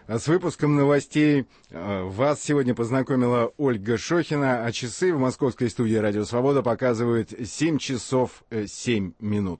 С выпуском новостей вас сегодня познакомила Ольга Шохина, а часы в московской студии «Радио Свобода» показывают 7 часов 7 минут.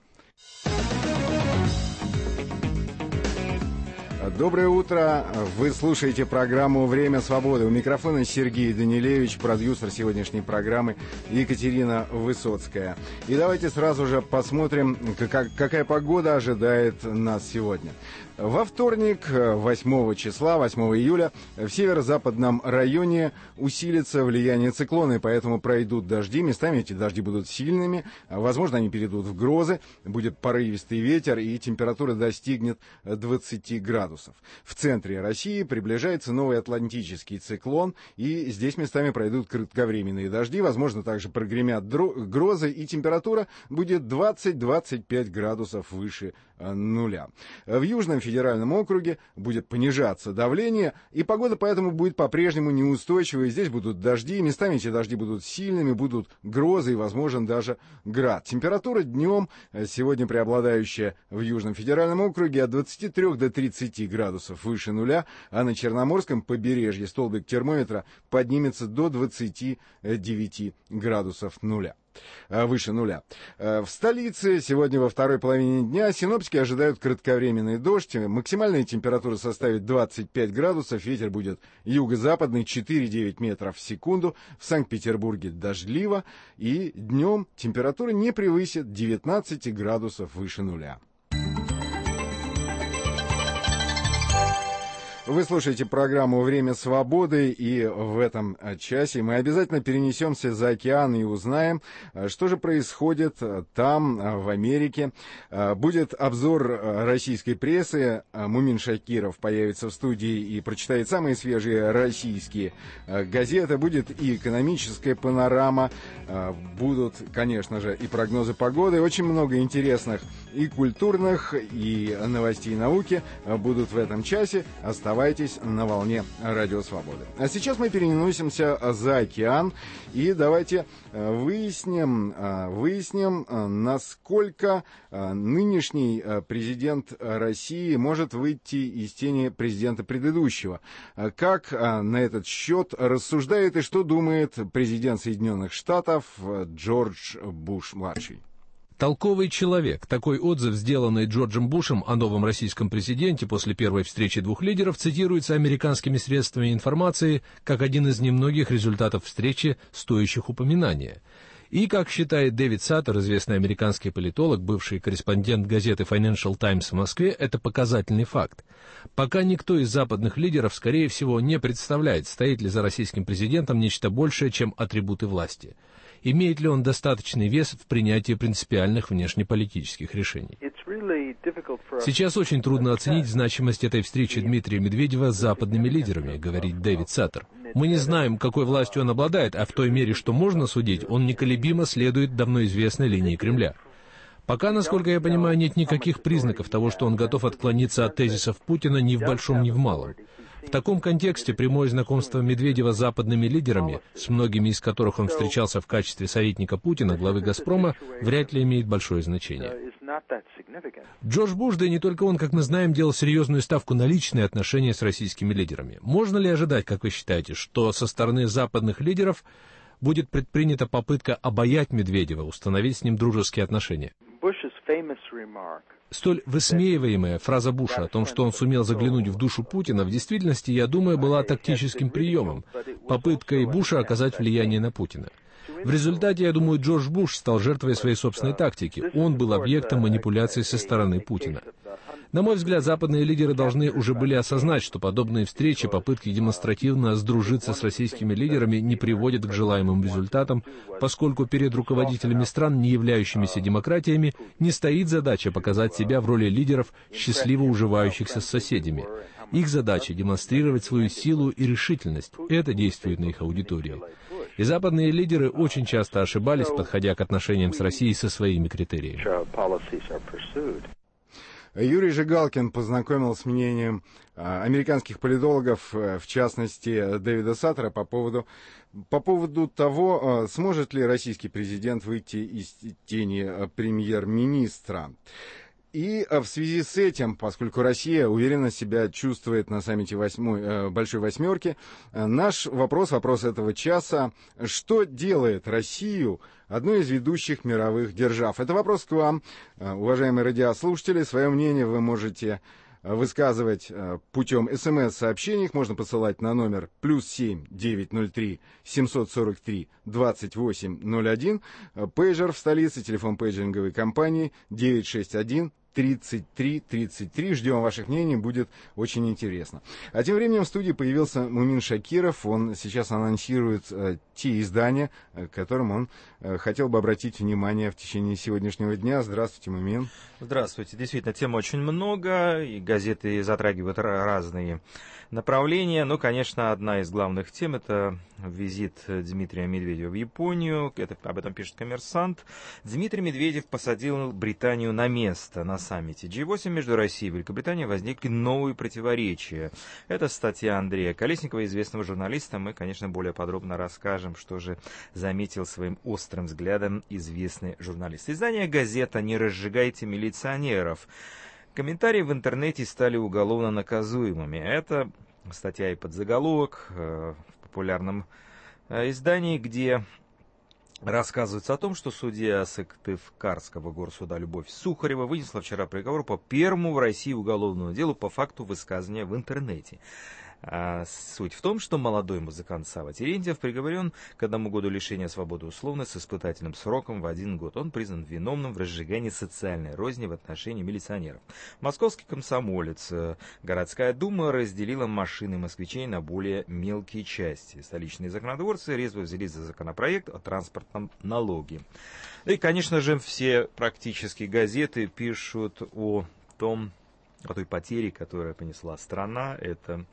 Доброе утро. Вы слушаете программу «Время свободы». У микрофона Сергей Данилевич, продюсер сегодняшней программы Екатерина Высоцкая. И давайте сразу же посмотрим, какая погода ожидает нас сегодня. Во вторник, 8 числа, 8 июля, в северо-западном районе усилится влияние циклона, и поэтому пройдут дожди. Местами эти дожди будут сильными, возможно, они перейдут в грозы, будет порывистый ветер, и температура достигнет 20 градусов. В центре России приближается новый атлантический циклон, и здесь местами пройдут кратковременные дожди, возможно, также прогремят грозы, и температура будет 20-25 градусов выше нуля. В Южном федеральном округе будет понижаться давление, и погода поэтому будет по-прежнему неустойчивой. Здесь будут дожди, местами эти дожди будут сильными, будут грозы и, возможен, даже град. Температура днем сегодня преобладающая в Южном федеральном округе от 23 до 30 градусов выше нуля, а на Черноморском побережье столбик термометра поднимется до 29 градусов выше нуля. В столице сегодня во второй половине дня синоптики ожидают кратковременный дождь. Максимальная температура составит 25 градусов. Ветер будет юго-западный 4-9 метров в секунду. В Санкт-Петербурге дождливо. И днем температура не превысит 19 градусов выше нуля. Вы слушаете программу «Время свободы», и в этом часе мы обязательно перенесемся за океан и узнаем, что же происходит там, в Америке. Будет обзор российской прессы. Мумин Шакиров появится в студии и прочитает самые свежие российские газеты. Будет и экономическая панорама, будут, конечно же, и прогнозы погоды. Очень много интересных и культурных, и новостей науки будут в этом часе. Оставайтесь на волне Радио Свободы. А сейчас мы переносимся за океан и давайте выясним, насколько нынешний президент России может выйти из тени президента предыдущего. Как на этот счет рассуждает и что думает президент Соединенных Штатов Джордж Буш-младший. Толковый человек. Такой отзыв, сделанный Джорджем Бушем о новом российском президенте после первой встречи двух лидеров, цитируется американскими средствами информации как один из немногих результатов встречи, стоящих упоминания. И, как считает Дэвид Саттер, известный американский политолог, бывший корреспондент газеты Financial Times в Москве, это показательный факт. Пока никто из западных лидеров, скорее всего, не представляет, стоит ли за российским президентом нечто большее, чем атрибуты власти. Имеет ли он достаточный вес в принятии принципиальных внешнеполитических решений? Сейчас очень трудно оценить значимость этой встречи Дмитрия Медведева с западными лидерами, говорит Дэвид Саттер. Мы не знаем, какой властью он обладает, а в той мере, что можно судить, он неколебимо следует давно известной линии Кремля. Пока, насколько я понимаю, нет никаких признаков того, что он готов отклониться от тезисов Путина ни в большом, ни в малом. В таком контексте прямое знакомство Медведева с западными лидерами, с многими из которых он встречался в качестве советника Путина, главы «Газпрома», вряд ли имеет большое значение. Джордж Буш, да и не только он, как мы знаем, делал серьезную ставку на личные отношения с российскими лидерами. Можно ли ожидать, как вы считаете, что со стороны западных лидеров будет предпринята попытка обаять Медведева, установить с ним дружеские отношения? Столь высмеиваемая фраза Буша о том, что он сумел заглянуть в душу Путина, в действительности, я думаю, была тактическим приемом, попыткой Буша оказать влияние на Путина. В результате, я думаю, Джордж Буш стал жертвой своей собственной тактики. Он был объектом манипуляций со стороны Путина. На мой взгляд, западные лидеры должны уже были осознать, что подобные встречи, попытки демонстративно сдружиться с российскими лидерами не приводят к желаемым результатам, поскольку перед руководителями стран, не являющимися демократиями, не стоит задача показать себя в роли лидеров, счастливо уживающихся с соседями. Их задача — демонстрировать свою силу и решительность. Это действует на их аудиторию. И западные лидеры очень часто ошибались, подходя к отношениям с Россией со своими критериями. Юрий Жигалкин познакомил с мнением американских политологов, в частности Дэвида Саттера, по поводу того, сможет ли российский президент выйти из тени премьер-министра. И в связи с этим, поскольку Россия уверенно себя чувствует на саммите Большой Восьмерки, наш вопрос этого часа: что делает Россию одной из ведущих мировых держав? Это вопрос к вам, уважаемые радиослушатели. Свое мнение вы можете высказывать путем СМС-сообщений. Их можно посылать на номер +7 903 743 2801. Пейджер в столице, телефон пейджинговой компании 961 33 33. Ждем ваших мнений, будет очень интересно. А тем временем в студии появился Мумин Шакиров. Он сейчас анонсирует те издания, к которым он хотел бы обратить внимание в течение сегодняшнего дня. Здравствуйте, Мумин. Здравствуйте. Действительно, тем очень много, и газеты затрагивают разные направления. Но, конечно, одна из главных тем — это визит Дмитрия Медведева в Японию. Об этом пишет «Коммерсант». Дмитрий Медведев посадил Британию на место на саммите G8 между Россией и Великобританией. Возникли новые противоречия. Это статья Андрея Колесникова, известного журналиста. Мы, конечно, более подробно расскажем, что же заметил своим острым взглядом известный журналист. Издание «Газета». Не разжигайте милиционеров. Комментарии в интернете стали уголовно наказуемыми. Это статья и подзаголовок в популярном издании, где рассказывается о том, что судья Сыктывкарского горсуда Любовь Сухарева вынесла вчера приговор по первому в России уголовному делу по факту высказывания в интернете. Суть в том, что молодой музыкант Савва Терентьев приговорен к 1 году лишения свободы условно с испытательным сроком в 1 год. Он признан виновным в разжигании социальной розни в отношении милиционеров. Московский комсомолец. Городская дума разделила машины москвичей на более мелкие части. Столичные законотворцы резво взялись за законопроект о транспортном налоге. И, конечно же, все практически газеты пишут о той потере, которую понесла страна. Это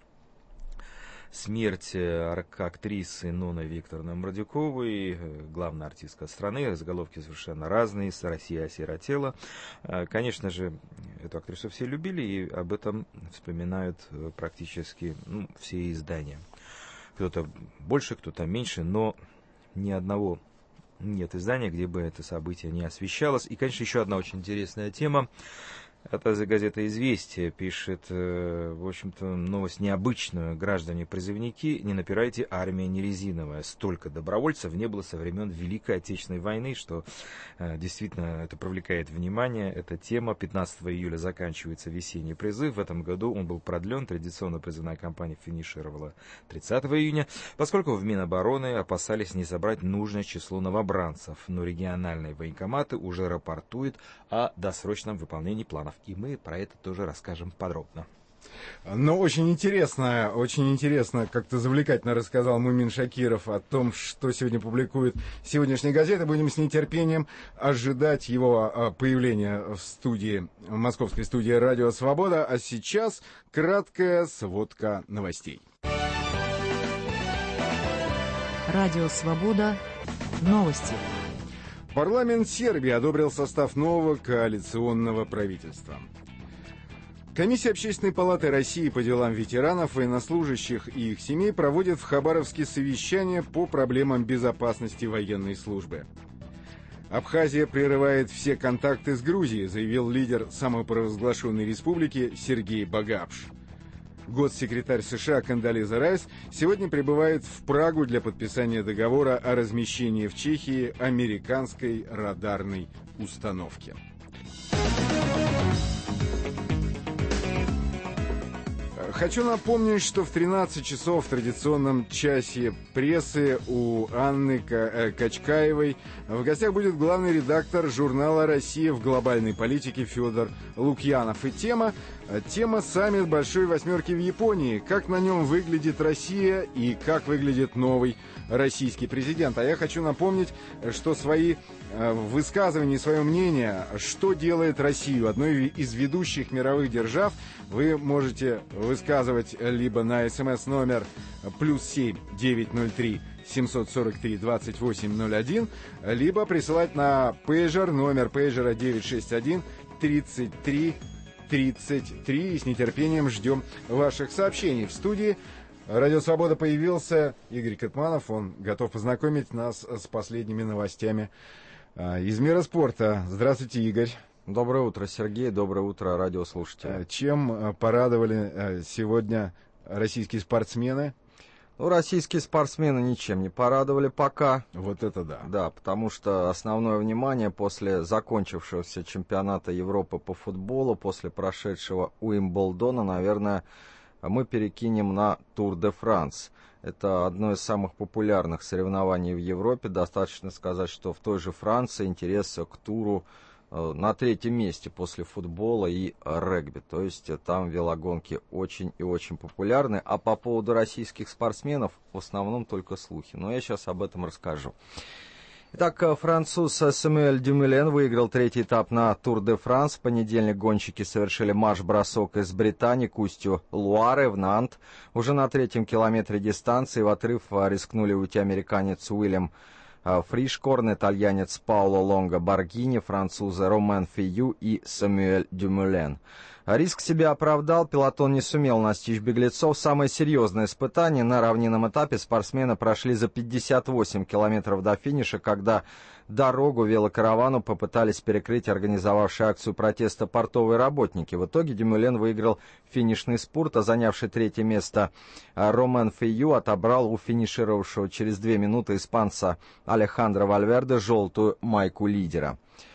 смерть актрисы Ноны Викторовны Мордюковой, главная артистка страны. Заголовки совершенно разные. «Россия осиротела». Конечно же, эту актрису все любили, и об этом вспоминают практически все издания. Кто-то больше, кто-то меньше, но ни одного нет издания, где бы это событие не освещалось. И, конечно, еще одна очень интересная тема. Это газета «Известия» пишет, в общем-то, новость необычную. Граждане-призывники, не напирайте, армия не резиновая. Столько добровольцев не было со времен Великой Отечественной войны, что действительно это привлекает внимание. Эта тема. 15 июля заканчивается весенний призыв. В этом году он был продлен. Традиционно призывная кампания финишировала 30 июня, поскольку в Минобороны опасались не собрать нужное число новобранцев. Но региональные военкоматы уже рапортуют о досрочном выполнении планов. И мы про это тоже расскажем подробно. Ну, очень интересно, как-то завлекательно рассказал Мумин Шакиров о том, что сегодня публикует сегодняшняя газета. Будем с нетерпением ожидать его появления в студии, в московской студии «Радио Свобода». А сейчас краткая сводка новостей. Радио Свобода. Новости. Парламент Сербии одобрил состав нового коалиционного правительства. Комиссия Общественной палаты России по делам ветеранов, военнослужащих и их семей проводит в Хабаровске совещание по проблемам безопасности военной службы. Абхазия прерывает все контакты с Грузией, заявил лидер самопровозглашенной республики Сергей Багапш. Госсекретарь США Кондолиза Райс сегодня прибывает в Прагу для подписания договора о размещении в Чехии американской радарной установки. Хочу напомнить, что в 13 часов в традиционном часе прессы у Анны Качкаевой в гостях будет главный редактор журнала «Россия в глобальной политике» Федор Лукьянов. И тема «Саммит Большой Восьмерки в Японии». Как на нем выглядит Россия и как выглядит новый российский президент. А я хочу напомнить, что свои высказывания, свое мнение, что делает Россию одной из ведущих мировых держав, вы можете высказывать либо на СМС-номер +7 903 743 2801, либо присылать на пейджер, номер пейджера 961 33 33. И с нетерпением ждем ваших сообщений. В студии «Радио Свобода» появился Игорь Катманов. Он готов познакомить нас с последними новостями из мира спорта. Здравствуйте, Игорь. Доброе утро, Сергей. Доброе утро, радиослушатели. Чем порадовали сегодня российские спортсмены? Ну, российские спортсмены ничем не порадовали пока. Вот это да. Да, потому что основное внимание после закончившегося чемпионата Европы по футболу, после прошедшего Уимблдона, наверное, мы перекинем на Тур де Франс. Это одно из самых популярных соревнований в Европе. Достаточно сказать, что в той же Франции интерес к туру на третьем месте после футбола и регби. То есть там велогонки очень и очень популярны. А по поводу российских спортсменов в основном только слухи. Но я сейчас об этом расскажу. Итак, француз Сэмюэль Дюмюлен выиграл третий этап на Тур де Франс. В понедельник гонщики совершили марш-бросок из Британии к устью Луары в Нант. Уже на третьем километре дистанции в отрыв рискнули уйти американец Уильям Фришкорн, итальянец Пауло Лонго Боргини, французы Ромен Фию и Сэмюэль Дюмюлен. Риск себя оправдал, пелотон не сумел настичь беглецов. Самое серьезное испытание на равнинном этапе спортсмены прошли за 58 километров до финиша, когда дорогу велокаравану попытались перекрыть организовавшие акцию протеста портовые работники. В итоге Дюмюлен выиграл финишный спурт, а занявший третье место Ромен Фию отобрал у финишировавшего через 2 минуты испанца Алехандро Вальверде желтую майку лидера.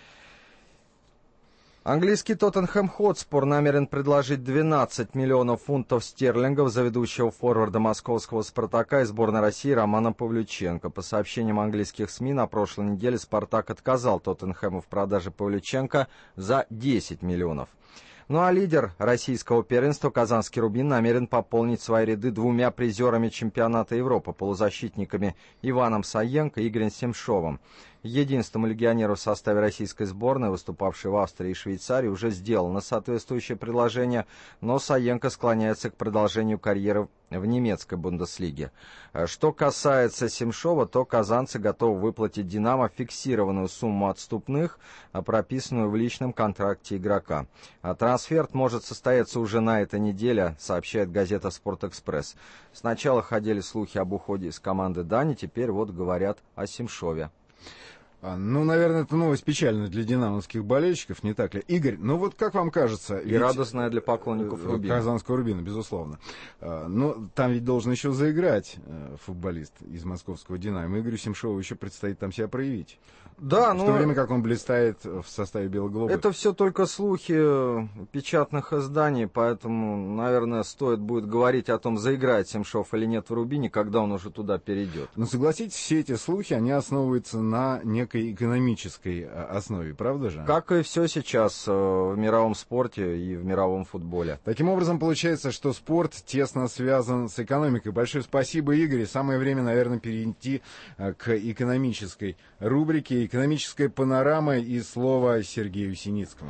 Английский Тоттенхэм Хотспур намерен предложить 12 миллионов фунтов стерлингов за ведущего форварда московского «Спартака» и сборной России Романа Павлюченко. По сообщениям английских СМИ, на прошлой неделе «Спартак» отказал Тоттенхэму в продаже Павлюченко за 10 миллионов. Ну а лидер российского первенства «Казанский Рубин» намерен пополнить свои ряды 2 призерами чемпионата Европы, полузащитниками Иваном Саенко и Игорем Семшовым. Единственному легионеру в составе российской сборной, выступавшей в Австрии и Швейцарии, уже сделано соответствующее предложение, но Саенко склоняется к продолжению карьеры в немецкой Бундеслиге. Что касается Семшова, то казанцы готовы выплатить «Динамо» фиксированную сумму отступных, прописанную в личном контракте игрока. Трансфер может состояться уже на этой неделе, сообщает газета «Спортэкспресс». Сначала ходили слухи об уходе из команды Дани, теперь вот говорят о Семшове. Ну, наверное, это новость печальная для динамовских болельщиков, не так ли? Игорь, ну вот как вам кажется... И радостная для поклонников Рубина. Казанского Рубина, безусловно. Но там ведь должен еще заиграть футболист из московского «Динамо». Игорю Семшову еще предстоит там себя проявить. Да, в то время как он блистает в составе «Белого голубых». Это все только слухи печатных изданий, поэтому, наверное, стоит будет говорить о том, заиграет Семшов или нет в «Рубине», когда он уже туда перейдет. Но согласитесь, все эти слухи, они основываются на некой экономической основе, правда же? Как и все сейчас в мировом спорте и в мировом футболе. Таким образом, получается, что спорт тесно связан с экономикой. Большое спасибо, Игорь. Самое время, наверное, перейти к экономической рубрике. Экономическая панорама и слово Сергею Синицкому.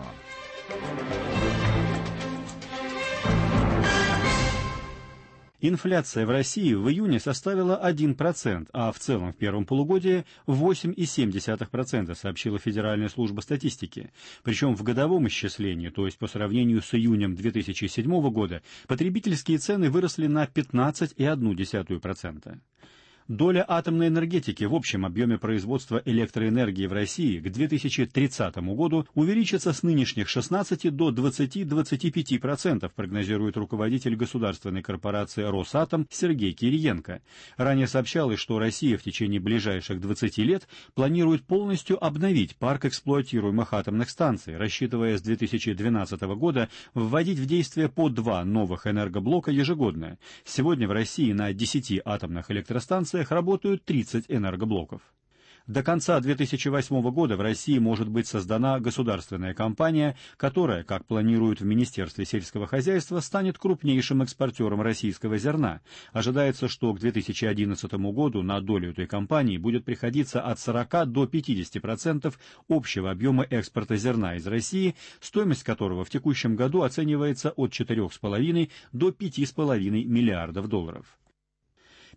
Инфляция в России в июне составила 1%, а в целом в первом полугодии 8,7%, сообщила Федеральная служба статистики. Причем в годовом исчислении, то есть по сравнению с июнем 2007 года, потребительские цены выросли на 15,1%. Доля атомной энергетики в общем объеме производства электроэнергии в России к 2030 году увеличится с нынешних 16 до 20-25%, прогнозирует руководитель государственной корпорации «Росатом» Сергей Кириенко. Ранее сообщалось, что Россия в течение ближайших 20 лет планирует полностью обновить парк эксплуатируемых атомных станций, рассчитывая с 2012 года вводить в действие по 2 новых энергоблока ежегодно. Сегодня в России на 10 атомных электростанциях работают 30 энергоблоков. До конца 2008 года в России может быть создана государственная компания, которая, как планируют в Министерстве сельского хозяйства, станет крупнейшим экспортером российского зерна. Ожидается, что к 2011 году на долю этой компании будет приходиться от 40 до 50% общего объема экспорта зерна из России, стоимость которого в текущем году оценивается от 4,5 до 5,5 миллиардов долларов.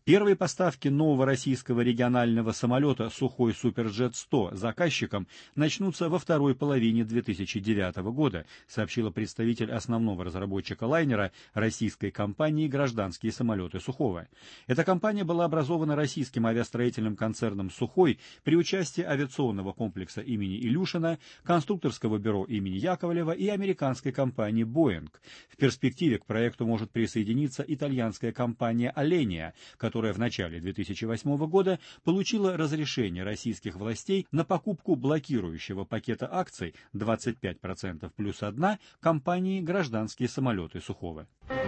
Первые поставки нового российского регионального самолета «Сухой Суперджет-100» заказчиком начнутся во второй половине 2009 года, сообщила представитель основного разработчика лайнера российской компании «Гражданские самолеты Сухого». Эта компания была образована российским авиастроительным концерном «Сухой» при участии авиационного комплекса имени Илюшина, конструкторского бюро имени Яковлева и американской компании «Боинг». В перспективе к проекту может присоединиться итальянская компания «Аления», которая в начале 2008 года получила разрешение российских властей на покупку блокирующего пакета акций 25% плюс 1 компании «Гражданские самолеты Сухого».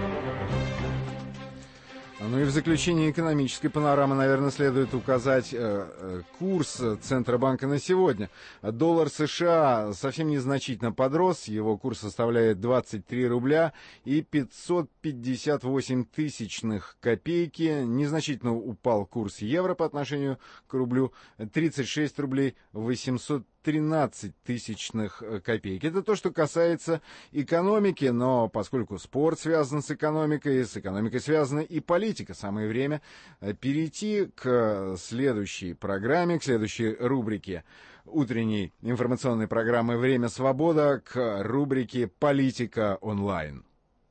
Ну и в заключение экономической панорамы, наверное, следует указать курс Центробанка на сегодня. Доллар США совсем незначительно подрос, его курс составляет 23 рубля и 558 тысячных копейки. Незначительно упал курс евро по отношению к рублю, 36 рублей 813 тысячных копеек. Это то, что касается экономики, но поскольку спорт связан с экономикой связана и политика, самое время перейти к следующей программе, к следующей рубрике утренней информационной программы «Время свобода», к рубрике «Политика онлайн».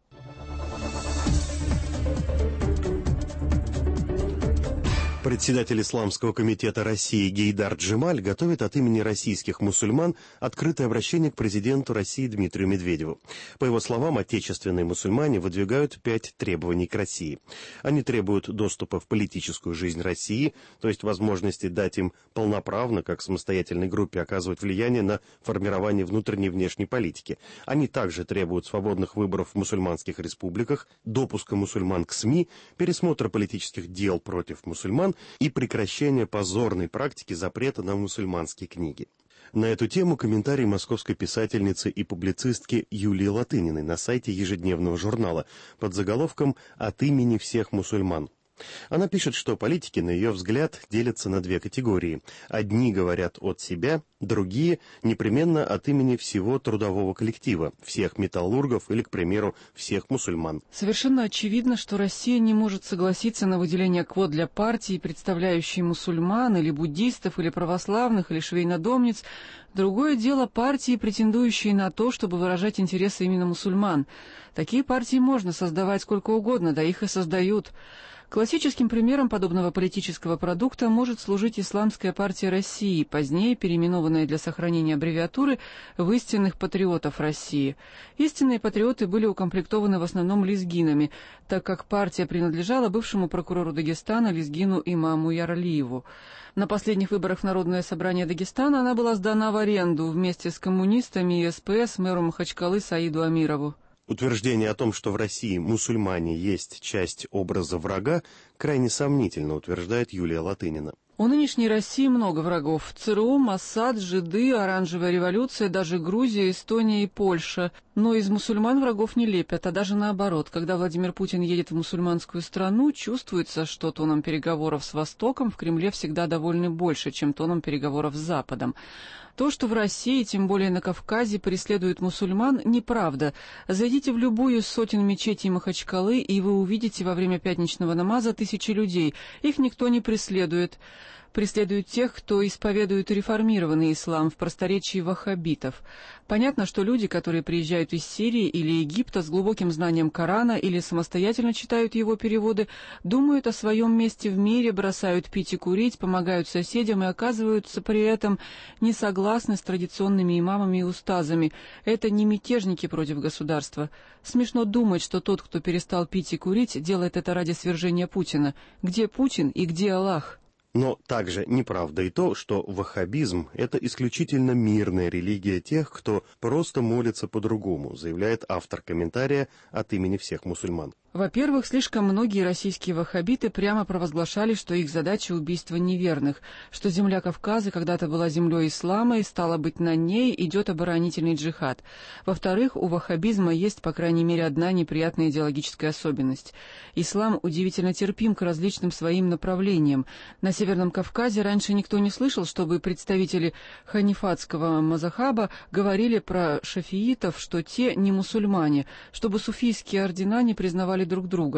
Председатель Исламского комитета России Гейдар Джемаль готовит от имени российских мусульман открытое обращение к президенту России Дмитрию Медведеву. По его словам, отечественные мусульмане выдвигают 5 требований к России. Они требуют доступа в политическую жизнь России, то есть возможности дать им полноправно, как самостоятельной группе, оказывать влияние на формирование внутренней и внешней политики. Они также требуют свободных выборов в мусульманских республиках, допуска мусульман к СМИ, пересмотра политических дел против мусульман и прекращение позорной практики запрета на мусульманские книги. На эту тему комментарий московской писательницы и публицистки Юлии Латыниной на сайте ежедневного журнала под заголовком «От имени всех мусульман». Она пишет, что политики, на ее взгляд, делятся на 2 категории. Одни говорят от себя, другие непременно от имени всего трудового коллектива, всех металлургов или, к примеру, всех мусульман. Совершенно очевидно, что Россия не может согласиться на выделение квот для партий, представляющей мусульман или буддистов, или православных, или швейнодомниц. Другое дело партии, претендующие на то, чтобы выражать интересы именно мусульман. Такие партии можно создавать сколько угодно, да их и создают. Классическим примером подобного политического продукта может служить Исламская партия России, позднее переименованная для сохранения аббревиатуры в «Истинных патриотов России». Истинные патриоты были укомплектованы в основном лезгинами, так как партия принадлежала бывшему прокурору Дагестана лезгину имаму Ярлиеву. На последних выборах в Народное собрание Дагестана она была сдана в аренду вместе с коммунистами и СПС мэру Махачкалы Саиду Амирову. Утверждение о том, что в России мусульмане есть часть образа врага, крайне сомнительно, утверждает Юлия Латынина. У нынешней России много врагов. ЦРУ, Моссад, жиды, оранжевая революция, даже Грузия, Эстония и Польша. Но из мусульман врагов не лепят, а даже наоборот. Когда Владимир Путин едет в мусульманскую страну, чувствуется, что тоном переговоров с Востоком в Кремле всегда довольны больше, чем тоном переговоров с Западом. То, что в России, тем более на Кавказе, преследуют мусульман, неправда. Зайдите в любую из сотен мечетей Махачкалы, и вы увидите во время пятничного намаза тысячи людей. Их никто не преследует. Преследуют тех, кто исповедует реформированный ислам, в просторечии ваххабитов. Понятно, что люди, которые приезжают из Сирии или Египта с глубоким знанием Корана или самостоятельно читают его переводы, думают о своем месте в мире, бросают пить и курить, помогают соседям и оказываются при этом не согласны с традиционными имамами и устазами. Это не мятежники против государства. Смешно думать, что тот, кто перестал пить и курить, делает это ради свержения Путина. Где Путин и где Аллах? Но также неправда и то, что ваххабизм – это исключительно мирная религия тех, кто просто молится по-другому, заявляет автор комментария от имени всех мусульман. Во-первых, слишком многие российские ваххабиты прямо провозглашали, что их задача убийство неверных, что земля Кавказа когда-то была землей ислама, и, стало быть, на ней идет оборонительный джихад. Во-вторых, у ваххабизма есть, по крайней мере, одна неприятная идеологическая особенность. Ислам удивительно терпим к различным своим направлениям. На Северном Кавказе раньше никто не слышал, чтобы представители ханифатского мазахаба говорили про шафиитов, что те не мусульмане, чтобы суфийские ордена не признавали друг друга.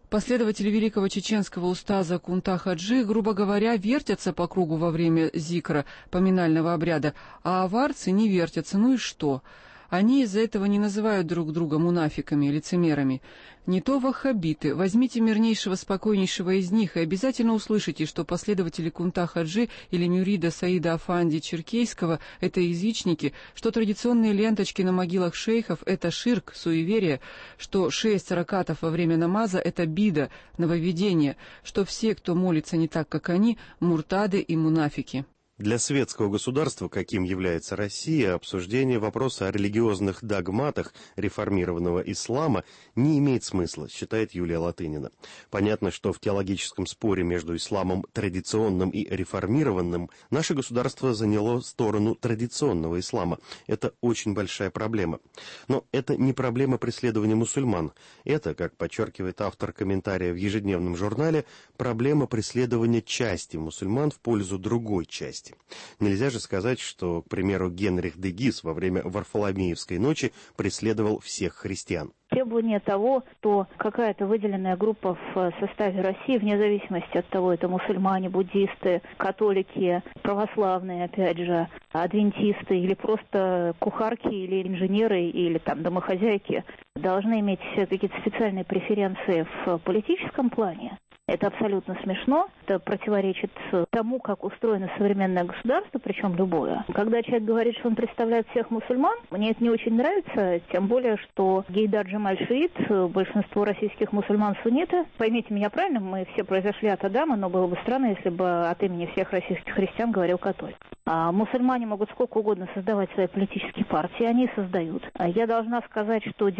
Последователи великого чеченского устаза Кунта Хаджи, грубо говоря, вертятся по кругу во время зикра, поминального обряда, а аварцы не вертятся. Ну и что? Они из-за этого не называют друг друга мунафиками, лицемерами. Не то ваххабиты. Возьмите мирнейшего, спокойнейшего из них и обязательно услышите, что последователи Кунта Хаджи или Мюрида Саида Афанди Черкейского — это язычники, что традиционные ленточки на могилах шейхов — это ширк, суеверие, что 6 ракатов во время намаза — это бида, нововведение, что все, кто молится не так, как они, муртады и мунафики. Для светского государства, каким является Россия, обсуждение вопроса о религиозных догматах реформированного ислама не имеет смысла, считает Юлия Латынина. Понятно, что в теологическом споре между исламом традиционным и реформированным наше государство заняло сторону традиционного ислама. Это очень большая проблема. Но это не проблема преследования мусульман. Это, как подчеркивает автор комментария в ежедневном журнале, проблема преследования части мусульман в пользу другой части. Нельзя же сказать, что, к примеру, Генрих де Гис во время Варфоломеевской ночи преследовал всех христиан. Требование того, что какая-то выделенная группа в составе России, вне зависимости от того, это мусульмане, буддисты, католики, православные, опять же, адвентисты или просто кухарки или инженеры или там домохозяйки, должны иметь какие-то специальные преференции в политическом плане. Это абсолютно смешно, это противоречит тому, как устроено современное государство, причем любое. Когда человек говорит, что он представляет всех мусульман, мне это не очень нравится, тем более, что Гейдар Джемаль шиит, большинство российских мусульман сунниты. Поймите меня правильно, мы все произошли от Адама, но было бы странно, если бы от имени всех российских христиан говорил католик. А мусульмане могут сколько угодно создавать свои политические партии, они создают. Я должна сказать, что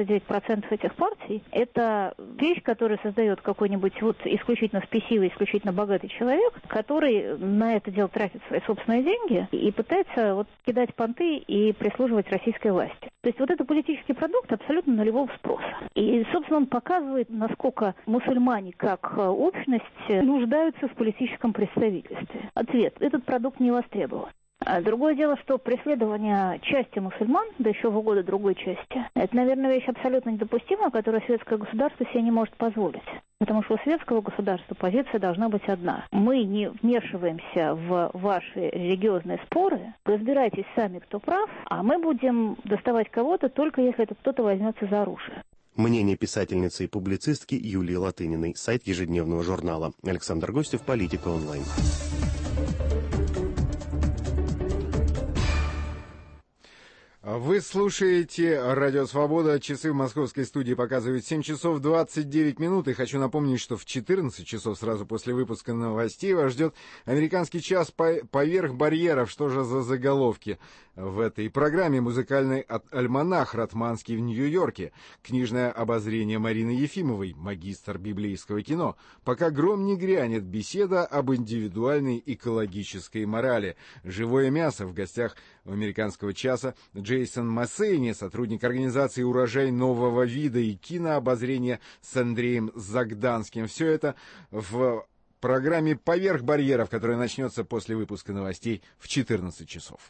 99% этих партий – это вещь, которую создает какой-нибудь исключительно спесивый, исключительно богатый человек, который на это дело тратит свои собственные деньги и пытается кидать понты и прислуживать российской власти. То есть это политический продукт абсолютно нулевого спроса. И, собственно, он показывает, насколько мусульмане как общность нуждаются в политическом представительстве. Ответ – этот продукт не востребован. Другое дело, что преследование части мусульман, да еще в угоду другой части, это, наверное, вещь абсолютно недопустимая, которую светское государство себе не может позволить. Потому что у светского государства позиция должна быть одна. Мы не вмешиваемся в ваши религиозные споры, разбирайтесь сами, кто прав, а мы будем доставать кого-то, только если этот кто-то возьмется за оружие. Мнение писательницы и публицистки Юлии Латыниной. Сайт ежедневного журнала. Александр Гостев, Политика онлайн. Вы слушаете «Радио Свобода». Часы в московской студии показывают 7 часов 29 минут. И хочу напомнить, что в 14 часов сразу после выпуска новостей вас ждет американский час «Поверх барьеров». Что же за заголовки в этой программе? Музыкальный альманах «Ратманский» в Нью-Йорке. Книжное обозрение Марины Ефимовой, магистр библейского кино. «Пока гром не грянет», беседа об индивидуальной экологической морали. «Живое мясо» в гостях у американского часа Джейсон Массейни, сотрудник организации «Урожай нового вида», и кинообозрение с Андреем Загданским. Все это в программе «Поверх барьеров», которая начнется после выпуска новостей в 14 часов.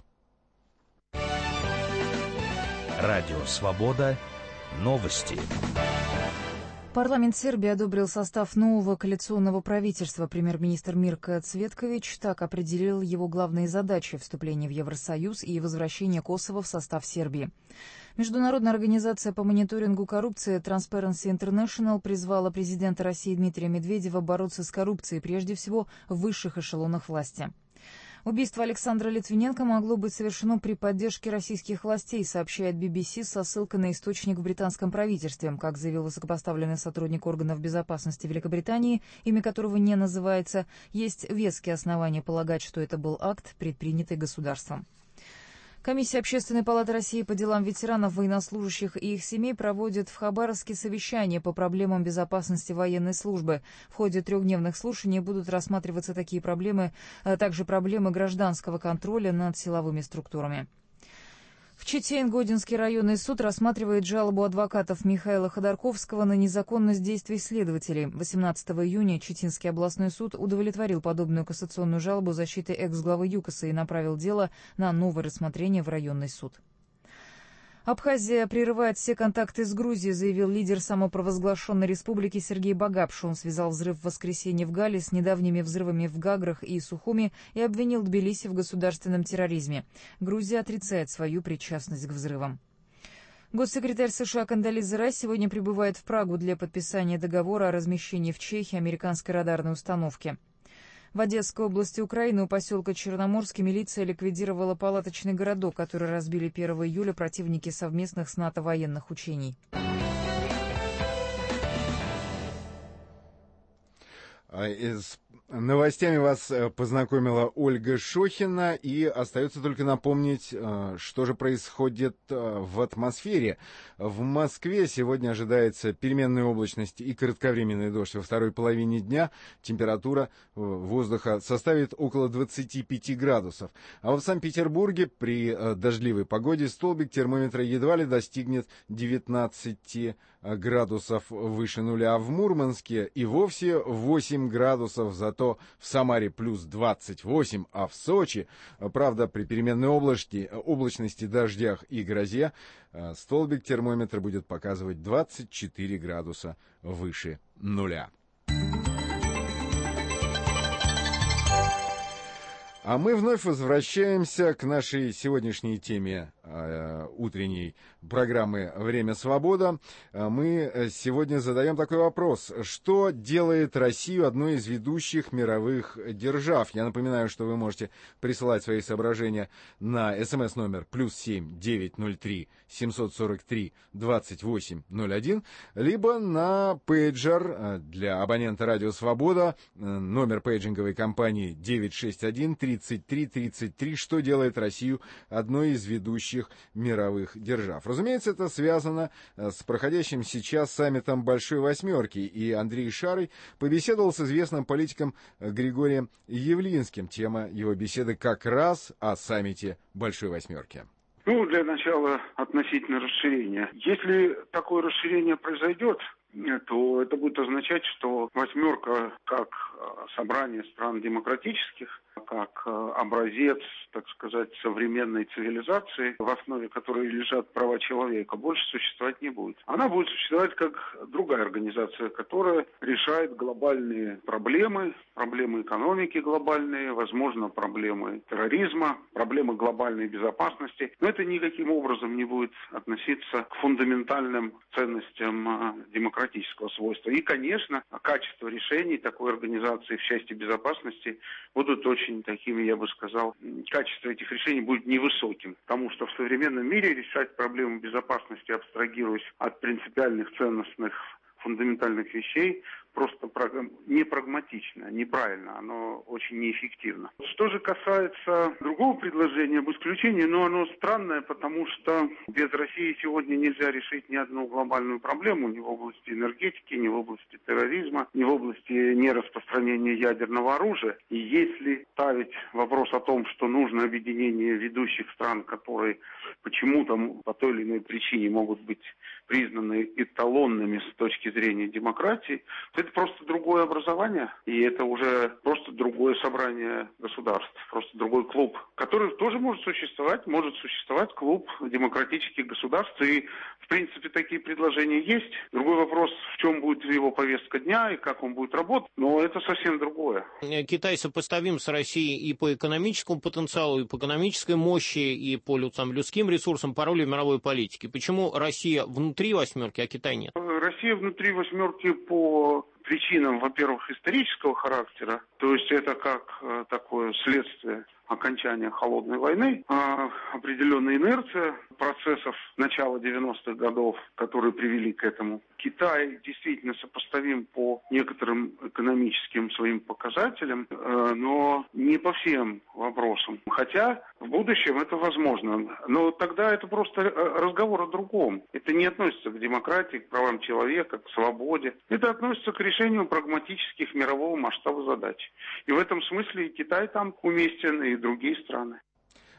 Радио «Свобода». Новости. Парламент Сербии одобрил состав нового коалиционного правительства. Премьер-министр Мирко Цветкович так определил его главные задачи – вступление в Евросоюз и возвращение Косово в состав Сербии. Международная организация по мониторингу коррупции Transparency International призвала президента России Дмитрия Медведева бороться с коррупцией, прежде всего в высших эшелонах власти. Убийство Александра Литвиненко могло быть совершено при поддержке российских властей, сообщает BBC со ссылкой на источник в британском правительстве. Как заявил высокопоставленный сотрудник органов безопасности Великобритании, имя которого не называется, есть веские основания полагать, что это был акт, предпринятый государством. Комиссия Общественной палаты России по делам ветеранов, военнослужащих и их семей проводит в Хабаровске совещание по проблемам безопасности военной службы. В ходе 3-дневных слушаний будут рассматриваться такие проблемы, а также проблемы гражданского контроля над силовыми структурами. В Чите Ингодинский районный суд рассматривает жалобу адвокатов Михаила Ходорковского на незаконность действий следователей. 18 июня Читинский областной суд удовлетворил подобную кассационную жалобу защиты экс-главы ЮКОСа и направил дело на новое рассмотрение в районный суд. Абхазия прерывает все контакты с Грузией, заявил лидер самопровозглашенной республики Сергей Багапш. Он связал взрыв в воскресенье в Гале с недавними взрывами в Гаграх и Сухуми и обвинил Тбилиси в государственном терроризме. Грузия отрицает свою причастность к взрывам. Госсекретарь США Кондолиза Райс сегодня прибывает в Прагу для подписания договора о размещении в Чехии американской радарной установки. В Одесской области Украины у поселка Черноморский милиция ликвидировала палаточный городок, который разбили 1 июля противники совместных с НАТО военных учений. С новостями вас познакомила Ольга Шохина, и остается только напомнить, что же происходит в атмосфере. В Москве сегодня ожидается переменная облачность и кратковременный дождь во второй половине дня. Температура воздуха составит около 25 градусов. А в Санкт-Петербурге при дождливой погоде столбик термометра едва ли достигнет 19 градусов выше нуля. А в Мурманске и вовсе 8 градусов, зато в Самаре плюс 28, а в Сочи, правда, при переменной облачности, дождях и грозе, столбик термометра будет показывать 24 градуса выше нуля. А мы вновь возвращаемся к нашей сегодняшней теме утренней программы «Время свобода». Мы сегодня задаем такой вопрос. Что делает Россию одной из ведущих мировых держав? Я напоминаю, что вы можете присылать свои соображения на СМС-номер +7 903 743 2801, либо на пейджер для абонента «Радио Свобода», номер пейджинговой компании 961 33 33. Что делает Россию одной из ведущих мировых держав? Разумеется, это связано с проходящим сейчас саммитом Большой Восьмерки, и Андрей Шарый побеседовал с известным политиком Григорием Явлинским. Тема его беседы как раз о саммите Большой Восьмерки. Для начала относительно расширения. Если такое расширение произойдет, то это будет означать, что восьмерка как собрание стран демократических, как образец, так сказать, современной цивилизации, в основе которой лежат права человека, больше существовать не будет. Она будет существовать как другая организация, которая решает глобальные проблемы экономики глобальные, возможно, проблемы терроризма, проблемы глобальной безопасности. Но это никаким образом не будет относиться к фундаментальным ценностям демократического свойства. И, конечно, качество решений такой организации в части безопасности будут очень такими, я бы сказал, качество этих решений будет невысоким. Потому что в современном мире решать проблемы безопасности, абстрагируясь от принципиальных ценностных фундаментальных вещей, просто не прагматично, неправильно, оно очень неэффективно. Что же касается другого предложения об исключении, оно странное, потому что без России сегодня нельзя решить ни одну глобальную проблему ни в области энергетики, ни в области терроризма, ни в области нераспространения ядерного оружия. И если ставить вопрос о том, что нужно объединение ведущих стран, которые почему-то по той или иной причине могут быть признаны эталонными с точки зрения демократии, то это просто другое образование, и это уже просто другое собрание государств, просто другой клуб, который тоже может существовать клуб демократических государств, и в принципе такие предложения есть. Другой вопрос, в чем будет его повестка дня и как он будет работать, но это совсем другое. Китай сопоставим с Россией и по экономическому потенциалу, и по экономической мощи, и по людским ресурсам, по роли в мировой политике. Почему Россия внутри восьмерки, а Китай нет? Россия внутри восьмерки по причинам, во-первых, исторического характера, то есть это как такое следствие окончания холодной войны, определенная инерция процессов начала 90-х годов, которые привели к этому. Китай действительно сопоставим по некоторым экономическим своим показателям, но не по всем вопросам. Хотя в будущем это возможно. Но тогда это просто разговор о другом. Это не относится к демократии, к правам человека, к свободе. Это относится к решению прагматических мирового масштаба задач. И в этом смысле и Китай там уместен, и другие страны.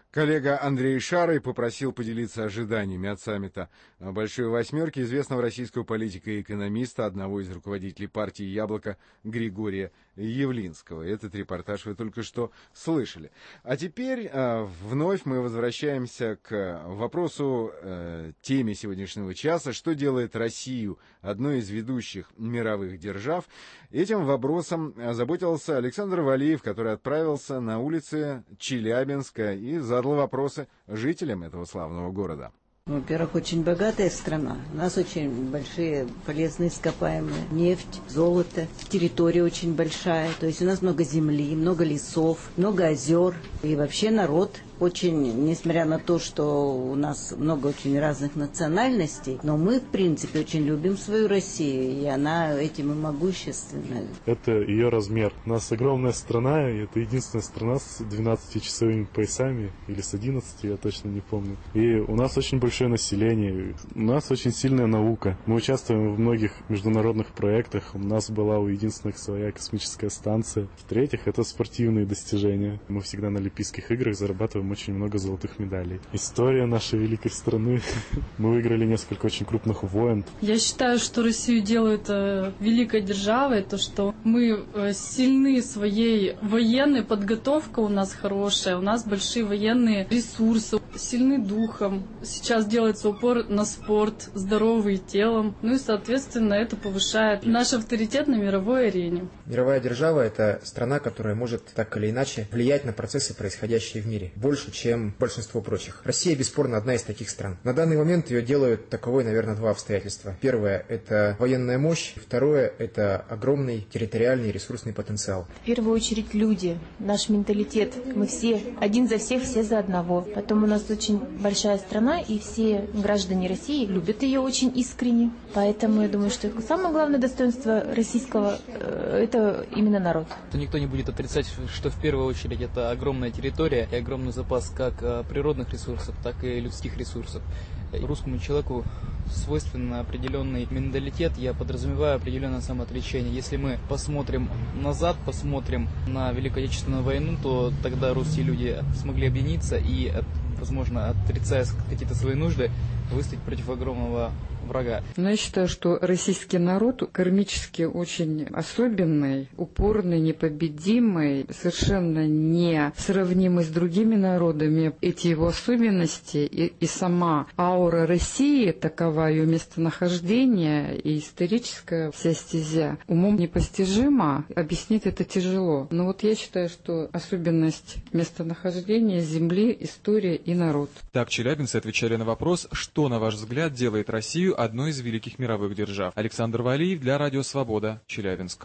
Коллега Андрей Шарый попросил поделиться ожиданиями от саммита «Большой восьмерки» известного российского политика и экономиста, одного из руководителей партии «Яблоко» Григория Явлинского. Этот репортаж вы только что слышали. А теперь вновь мы возвращаемся к вопросу, теме сегодняшнего часа, что делает Россию одной из ведущих мировых держав. Этим вопросом озаботился Александр Валиев, который отправился на улицы Челябинска и задал вопросы жителям этого славного города. Во-первых, очень богатая страна. У нас очень большие полезные ископаемые. Нефть, золото. Территория очень большая. То есть у нас много земли, много лесов, много озер. И вообще народ очень, несмотря на то, что у нас много очень разных национальностей, но мы, в принципе, очень любим свою Россию, и она этим и могущественна. Это ее размер. У нас огромная страна, и это единственная страна с 12-часовыми поясами, или с 11, я точно не помню. И у нас очень большое население, у нас очень сильная наука. Мы участвуем в многих международных проектах, у нас была у единственных своя космическая станция. В-третьих, это спортивные достижения. Мы всегда на Олимпийских играх зарабатываем очень много золотых медалей. История нашей великой страны. Мы выиграли несколько очень крупных войн. Я считаю, что Россию делает великой державой, то, что мы сильны своей военной подготовкой, у нас хорошая, у нас большие военные ресурсы, сильны духом. Сейчас делается упор на спорт, здоровый телом, ну и, соответственно, это повышает наш авторитет на мировой арене. Мировая держава – это страна, которая может так или иначе влиять на процессы, происходящие в мире, больше, чем большинство прочих. Россия, бесспорно, одна из таких стран. На данный момент ее делают таковой, наверное, два обстоятельства. Первое – это военная мощь. Второе – это огромный территориальный ресурсный потенциал. В первую очередь люди, наш менталитет. Мы все один за всех, все за одного. Потом у нас очень большая страна, и все граждане России любят ее очень искренне. Поэтому я думаю, что самое главное достоинство российского – это именно народ. Никто не будет отрицать, что в первую очередь это огромная территория и огромный запас как природных ресурсов, так и людских ресурсов. Русскому человеку свойствен определенный менталитет, я подразумеваю определенное самоотречение. Если мы посмотрим назад, посмотрим на Великую Отечественную войну, то тогда русские люди смогли объединиться и, возможно, отрицая какие-то свои нужды, выстоять против огромного врага. Но я считаю, что российский народ кармически очень особенный, упорный, непобедимый, совершенно не сравнимый с другими народами. Эти его особенности и сама аура России, такова ее местонахождение и историческая вся стезя, умом непостижимо, объяснить это тяжело. Но вот я считаю, что особенность местонахождения земли, история и народ. Так челябинцы отвечали на вопрос, что, на ваш взгляд, делает Россию одной из великих мировых держав. Александр Валиев для Радио Свобода, Челябинск.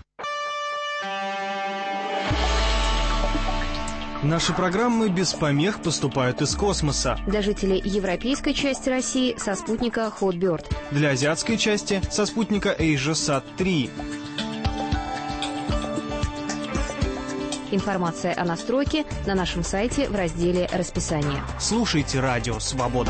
Наши программы без помех поступают из космоса. Для жителей европейской части России со спутника Hotbird. Для азиатской части со спутника AsiaSat-3. Информация о настройке на нашем сайте в разделе «Расписание». Слушайте Радио Свобода.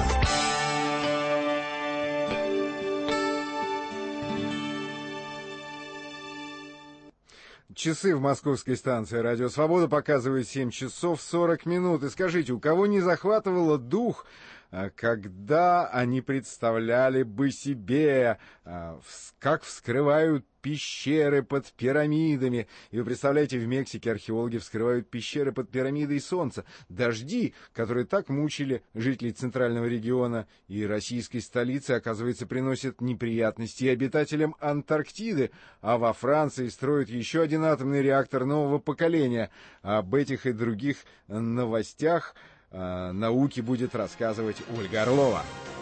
Часы в московской станции «Радио Свобода» показывают 7 часов 40 минут. И скажите, у кого не захватывало дух, когда они представляли бы себе, как вскрывают пещеры под пирамидами. И вы представляете, в Мексике археологи вскрывают пещеры под пирамидой Солнца. Дожди, которые так мучили жителей центрального региона и российской столицы, оказывается, приносят неприятности и обитателям Антарктиды. А во Франции строят еще один атомный реактор нового поколения. Об этих и других новостях науки будет рассказывать Ольга Орлова.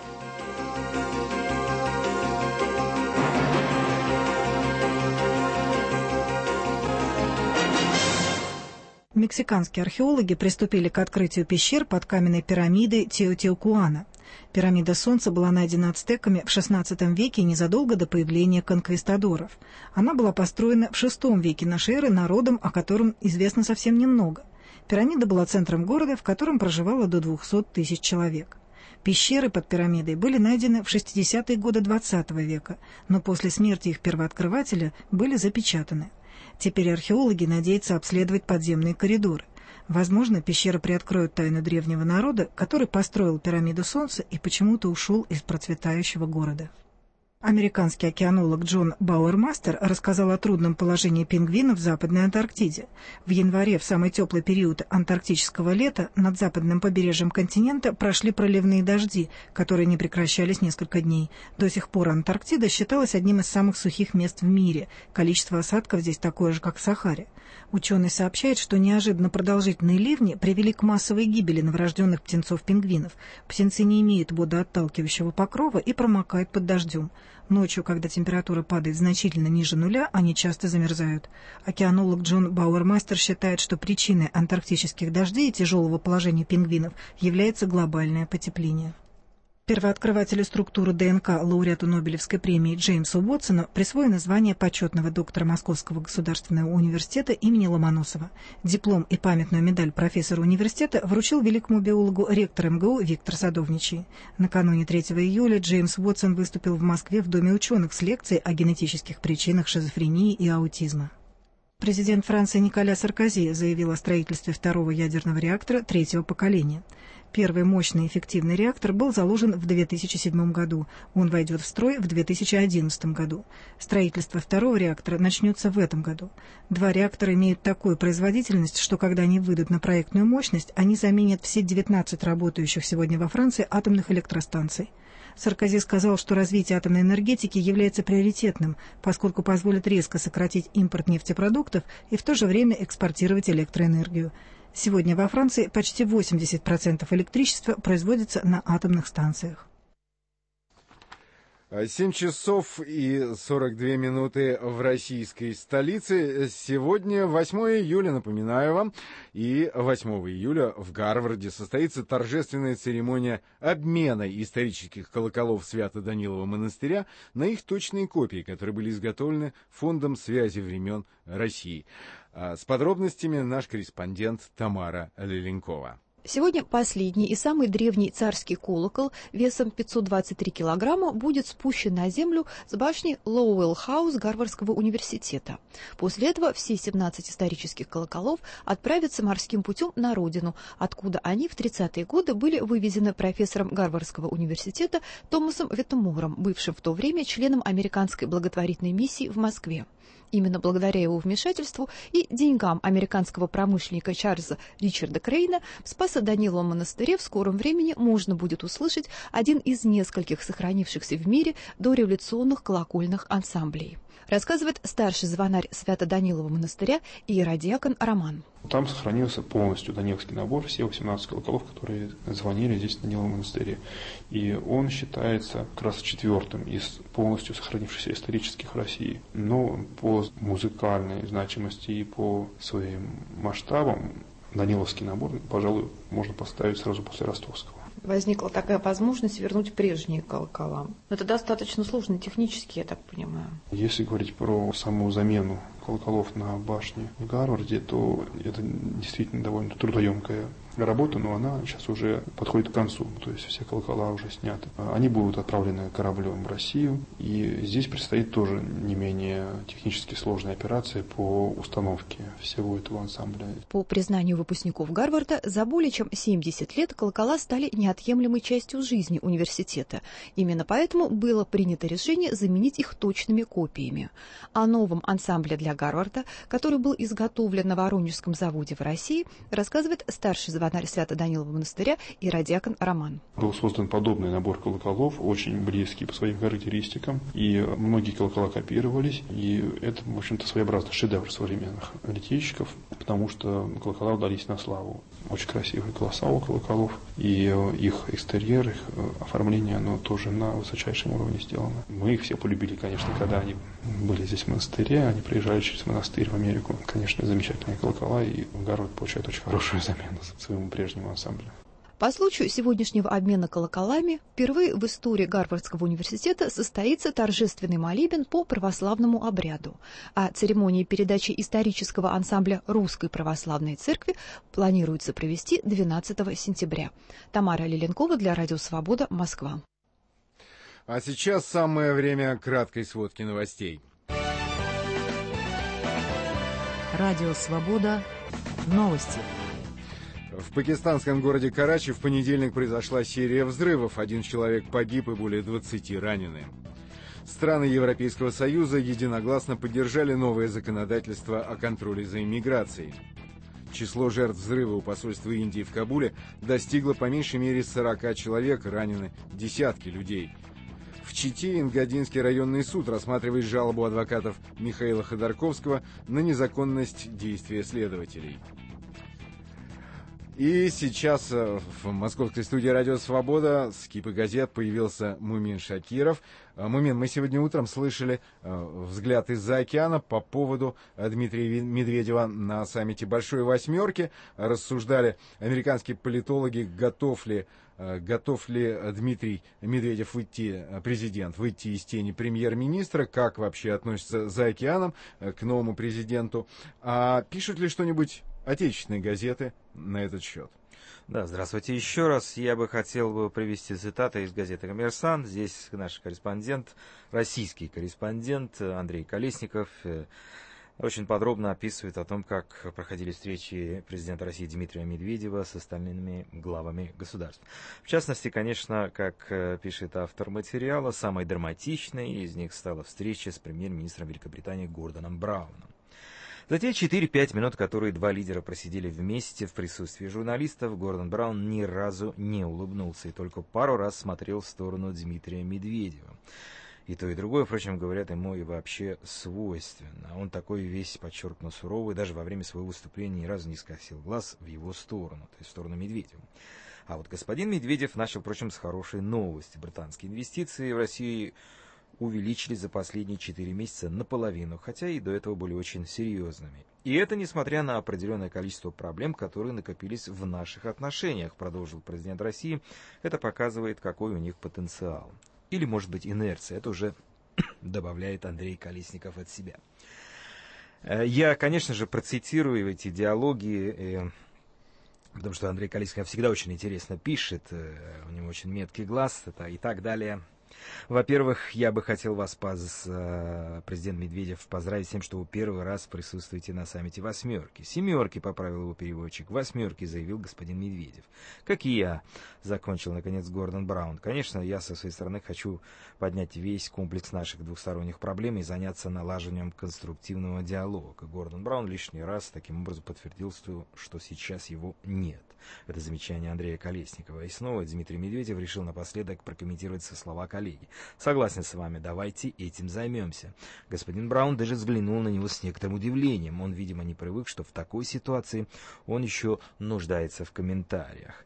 Мексиканские археологи приступили к открытию пещер под каменной пирамидой Теотиуакуана. Пирамида Солнца была найдена ацтеками в XVI веке, незадолго до появления конквистадоров. Она была построена в VI веке нашей эры народом, о котором известно совсем немного. Пирамида была центром города, в котором проживало до 200 тысяч человек. Пещеры под пирамидой были найдены в 60-е годы XX века, но после смерти их первооткрывателя были запечатаны. Теперь археологи надеются обследовать подземные коридоры. Возможно, пещеры приоткроют тайну древнего народа, который построил пирамиду Солнца и почему-то ушел из процветающего города. Американский океанолог Джон Бауэрмастер рассказал о трудном положении пингвинов в Западной Антарктиде. В январе, в самый теплый период антарктического лета, над западным побережьем континента прошли проливные дожди, которые не прекращались несколько дней. До сих пор Антарктида считалась одним из самых сухих мест в мире. Количество осадков здесь такое же, как в Сахаре. Ученый сообщает, что неожиданно продолжительные ливни привели к массовой гибели новорожденных птенцов-пингвинов. Птенцы не имеют водоотталкивающего покрова и промокают под дождем. Ночью, когда температура падает значительно ниже нуля, они часто замерзают. Океанолог Джон Бауэрмастер считает, что причиной антарктических дождей и тяжелого положения пингвинов является глобальное потепление. Первооткрывателю структуры ДНК, лауреату Нобелевской премии Джеймсу Уотсону присвоено звание почетного доктора Московского государственного университета имени Ломоносова. Диплом и памятную медаль профессора университета вручил великому биологу ректор МГУ Виктор Садовничий. Накануне 3 июля Джеймс Уотсон выступил в Москве в Доме ученых с лекцией о генетических причинах шизофрении и аутизма. Президент Франции Николя Саркози заявил о строительстве второго ядерного реактора третьего поколения. Первый мощный эффективный реактор был заложен в 2007 году. Он войдет в строй в 2011 году. Строительство второго реактора начнется в этом году. Два реактора имеют такую производительность, что когда они выйдут на проектную мощность, они заменят все 19 работающих сегодня во Франции атомных электростанций. Саркози сказал, что развитие атомной энергетики является приоритетным, поскольку позволит резко сократить импорт нефтепродуктов и в то же время экспортировать электроэнергию. Сегодня во Франции почти 80% электричества производится на атомных станциях. 7 часов и 42 минуты в российской столице. Сегодня 8 июля, напоминаю вам, и 8 июля в Гарварде состоится торжественная церемония обмена исторических колоколов Свято-Данилова монастыря на их точные копии, которые были изготовлены Фондом связи времен России. С подробностями наш корреспондент Тамара Леленкова. Сегодня последний и самый древний царский колокол весом 523 килограмма будет спущен на землю с башни Лоуэлл-хаус Гарвардского университета. После этого все 17 исторических колоколов отправятся морским путем на родину, откуда они в 30-е годы были вывезены профессором Гарвардского университета Томасом Веттемором, бывшим в то время членом американской благотворительной миссии в Москве. Именно благодаря его вмешательству и деньгам американского промышленника Чарльза Ричарда Крейна в Спасо-Даниловом монастыре в скором времени можно будет услышать один из нескольких сохранившихся в мире дореволюционных колокольных ансамблей. Рассказывает старший звонарь Свято-Данилова монастыря иеродиакон Роман. Там сохранился полностью даниловский набор, все 18 колоколов, которые звонили здесь в Даниловом монастыре. И он считается как раз четвертым из полностью сохранившихся исторических в России. Но по музыкальной значимости и по своим масштабам даниловский набор, пожалуй, можно поставить сразу после ростовского. Возникла такая возможность вернуть прежние колокола. Но это достаточно сложно технически, я так понимаю. Если говорить про саму замену колоколов на башне в Гарварде, то это действительно довольно трудоемкая работа, но она сейчас уже подходит к концу, то есть все колокола уже сняты. Они будут отправлены кораблем в Россию, и здесь предстоит тоже не менее технически сложная операция по установке всего этого ансамбля. По признанию выпускников Гарварда, за более чем 70 лет колокола стали неотъемлемой частью жизни университета. Именно поэтому было принято решение заменить их точными копиями. О новом ансамбле для Гарварда, который был изготовлен на Воронежском заводе в России, рассказывает старший звонарь Свято-Данилова монастыря иеродиакон Роман. Был создан подобный набор колоколов, очень близкий по своим характеристикам, и многие колокола копировались, и это, в общем-то, своеобразный шедевр современных литейщиков, потому что колокола удались на славу. Очень красивые голоса у колоколов, и их экстерьер, их оформление, оно тоже на высочайшем уровне сделано. Мы их все полюбили, конечно, когда они были здесь в монастыре, они приезжали через монастырь в Америку. Конечно, замечательные колокола, и Гарвард получает очень хорошую замену своему прежнему ансамблю. По случаю сегодняшнего обмена колоколами впервые в истории Гарвардского университета состоится торжественный молебен по православному обряду. А церемонии передачи исторического ансамбля Русской Православной Церкви планируется провести 12 сентября. Тамара Леленкова для Радио Свобода, Москва. А сейчас самое время краткой сводки новостей. Радио Свобода. Новости. В пакистанском городе Карачи в понедельник произошла серия взрывов. 1 человек погиб и более 20 ранены. Страны Европейского Союза единогласно поддержали новое законодательство о контроле за иммиграцией. Число жертв взрыва у посольства Индии в Кабуле достигло по меньшей мере 40 человек, ранены десятки людей. В Чите Ингодинский районный суд рассматривает жалобу адвокатов Михаила Ходорковского на незаконность действия следователей. И сейчас в московской студии «Радио Свобода» с кипой газет появился Мумин Шакиров. Мумин, мы сегодня утром слышали взгляд из-за океана по поводу Дмитрия Медведева на саммите Большой Восьмерки. Рассуждали американские политологи, готов ли Дмитрий Медведев президент выйти из тени премьер-министра, как вообще относится за океаном к новому президенту. А пишут ли что-нибудь отечественные газеты на этот счет? Да, здравствуйте еще раз. Я бы хотел привести цитаты из газеты «Коммерсант». Здесь наш корреспондент, российский корреспондент Андрей Колесников очень подробно описывает о том, как проходили встречи президента России Дмитрия Медведева с остальными главами государств. В частности, конечно, как пишет автор материала, самой драматичной из них стала встреча с премьер-министром Великобритании Гордоном Брауном. За те 4-5 минут, которые два лидера просидели вместе в присутствии журналистов, Гордон Браун ни разу не улыбнулся и только пару раз смотрел в сторону Дмитрия Медведева. И то, и другое, впрочем, говорят, ему и вообще свойственно. Он такой весь подчеркнуто суровый, даже во время своего выступления ни разу не скосил глаз в его сторону, то есть в сторону Медведева. А вот господин Медведев начал, впрочем, с хорошей новости. Британские инвестиции в Россию увеличились за последние 4 месяца наполовину, хотя и до этого были очень серьезными. И это несмотря на определенное количество проблем, которые накопились в наших отношениях, продолжил президент России. Это показывает, какой у них потенциал. Или, может быть, инерция. Это уже добавляет Андрей Колесников от себя. Я, конечно же, процитирую эти диалоги, потому что Андрей Колесников всегда очень интересно пишет, у него очень меткий глаз и так далее. Во-первых, я бы хотел вас, президент Медведев, поздравить с тем, что вы первый раз присутствуете на саммите «Восьмерки». «Семерки», поправил его переводчик, «Восьмерки», заявил господин Медведев. Как и я, закончил, наконец, Гордон Браун. Конечно, я со своей стороны хочу поднять весь комплекс наших двухсторонних проблем и заняться налаживанием конструктивного диалога. Гордон Браун лишний раз таким образом подтвердил, что сейчас его нет. Это замечание Андрея Колесникова. И снова Дмитрий Медведев решил напоследок прокомментировать со слова коллеги. Согласен с вами, давайте этим займемся. Господин Браун даже взглянул на него с некоторым удивлением. Он, видимо, не привык, что в такой ситуации он еще нуждается в комментариях.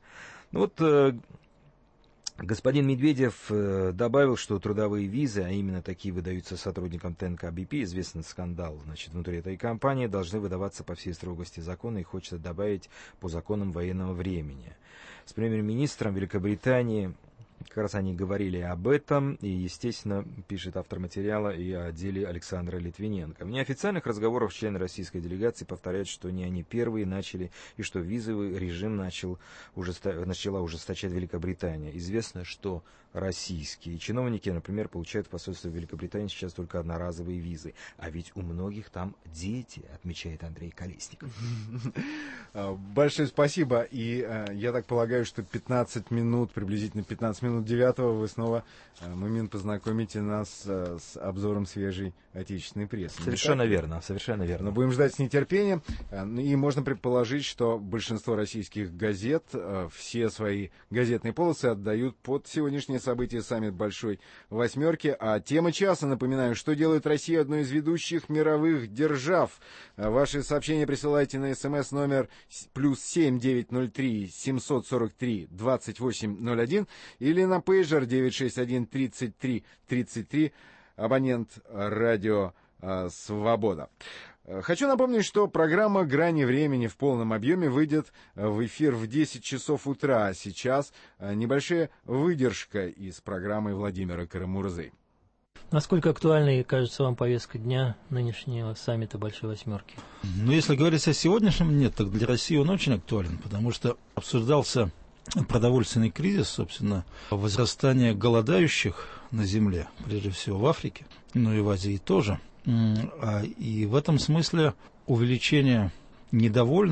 Господин Медведев добавил, что трудовые визы, а именно такие выдаются сотрудникам ТНК БП, известный скандал, внутри этой компании, должны выдаваться по всей строгости закона и хочется добавить по законам военного времени. С премьер-министром Великобритании как раз они говорили об этом, и, естественно, пишет автор материала и о деле Александра Литвиненко. В неофициальных разговорах члены российской делегации повторяют, что не они первые начали, и что визовый режим начала ужесточать Великобритания. Известно, что российские чиновники, например, получают в посольстве Великобритании сейчас только одноразовые визы. А ведь у многих там дети, отмечает Андрей Колесников. Большое спасибо. И я так полагаю, что приблизительно 15 минут 9-го вы снова, Мумин, познакомите нас с обзором свежей отечественной прессы. Совершенно верно, совершенно верно. Но будем ждать с нетерпением. И можно предположить, что большинство российских газет все свои газетные полосы отдают под сегодняшнее событие саммит Большой Восьмерки. А тема часа, напоминаю, что делает Россия одной из ведущих мировых держав. Ваши сообщения присылайте на СМС номер +7 903 743 2801 или на пейджер 961 33 33, абонент радио «Свобода». Хочу напомнить, что программа «Грани времени» в полном объеме выйдет в эфир в 10 часов утра. А сейчас небольшая выдержка из программы Владимира Карамурзы. Насколько актуальной кажется вам повестка дня нынешнего саммита Большой Восьмерки? Если говорить о сегодняшнем, нет, так для России он очень актуален, потому что обсуждался продовольственный кризис, собственно, возрастание голодающих на земле, прежде всего в Африке, но и в Азии тоже. И в этом смысле увеличение недовольных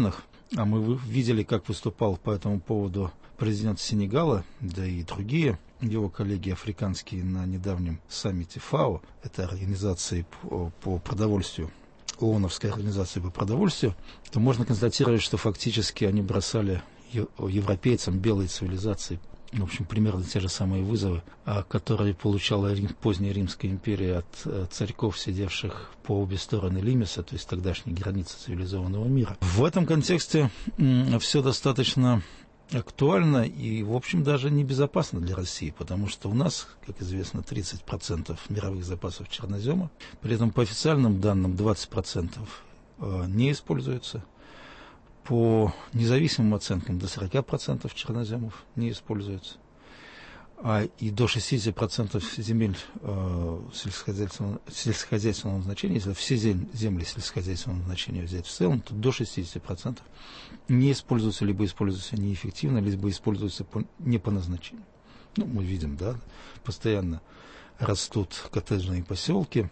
А мы видели, как выступал по этому поводу президент Сенегала, да и другие его коллеги африканские на недавнем саммите ФАО, это организации по продовольствию, ООНовская организация по продовольствию, то можно констатировать, что фактически они бросали европейцам, белой цивилизации, в общем, примерно те же самые вызовы, которые получала поздняя Римская империя от царьков, сидевших по обе стороны Лимеса, то есть тогдашней границы цивилизованного мира. В этом контексте все достаточно актуально и, в общем, даже небезопасно для России, потому что у нас, как известно, 30% мировых запасов чернозема, при этом по официальным данным 20% не используется. По независимым оценкам до 40% черноземов не используется. И до 60% земель сельскохозяйственного значения, если все земли сельскохозяйственного значения взять в целом, то до 60% не используются, либо используются неэффективно, либо используются не по назначению. Ну, мы видим, да, постоянно растут коттеджные поселки,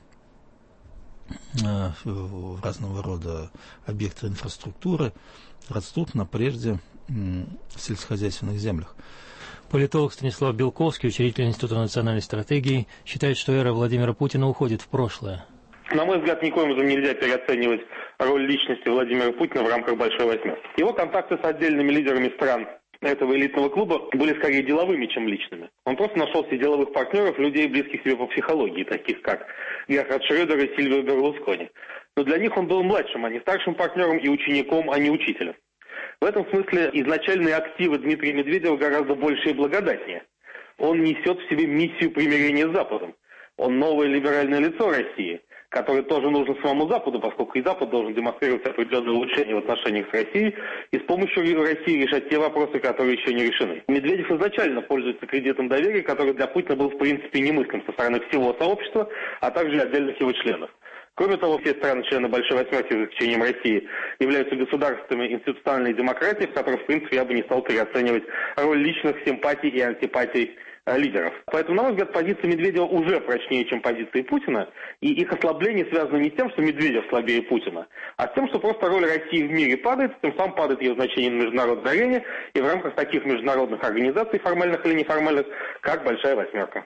разного рода объекты инфраструктуры растут на прежде сельскохозяйственных землях. Политолог Станислав Белковский, учредитель Института национальной стратегии, считает, что эра Владимира Путина уходит в прошлое. На мой взгляд, никоим образом нельзя переоценивать роль личности Владимира Путина в рамках Большой Восьмерки. Его контакты с отдельными лидерами стран этого элитного клуба были скорее деловыми, чем личными. Он просто нашел себе деловых партнеров, людей, близких себе по психологии, таких как Герхард Шрёдер и Сильвио Берлускони. Но для них он был младшим, а не старшим партнером, и учеником, а не учителем. В этом смысле изначальные активы Дмитрия Медведева гораздо больше и благодатнее. Он несет в себе миссию примирения с Западом. Он новое либеральное лицо России, которое тоже нужно самому Западу, поскольку и Запад должен демонстрировать определенные улучшения в отношениях с Россией и с помощью России решать те вопросы, которые еще не решены. Медведев изначально пользуется кредитом доверия, который для Путина был в принципе немыслим со стороны всего сообщества, а также отдельных его членов. Кроме того, все страны-члены Большой Восьмерки, за исключением России, являются государствами институциональной демократии, в которых, в принципе, я бы не стал переоценивать роль личных симпатий и антипатий лидеров. Поэтому, на мой взгляд, позиция Медведева уже прочнее, чем позиции Путина, и их ослабление связано не с тем, что Медведев слабее Путина, а с тем, что просто роль России в мире падает, тем самым падает ее значение на международной арене и в рамках таких международных организаций, формальных или неформальных, как Большая Восьмерка.